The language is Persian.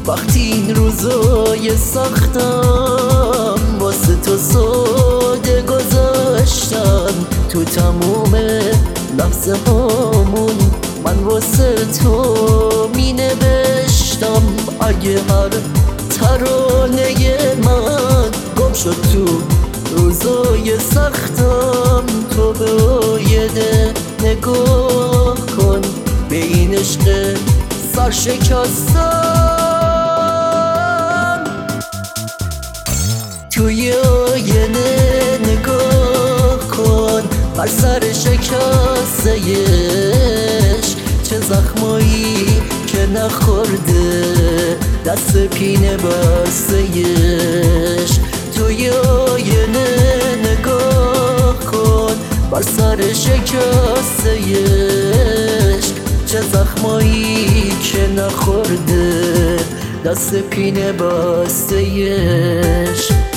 وقتی این روزای سختم واسه تو ساده گذاشتم، تو تموم لحظه هامون من واسه تو می نوشتم. اگه هر ترانه من گم شد تو روزای سختم، تو به آینه نگاه کن، به این عشق سرشکستم. توی آینه نگاه کن، بر سر شکسته‌اش چه زخمایی که نخورده دست پینه بسته‌اش. توی آینه نگاه کن، بر سر شکسته‌اش چه زخمایی که نخورده دست پینه بسته‌اش.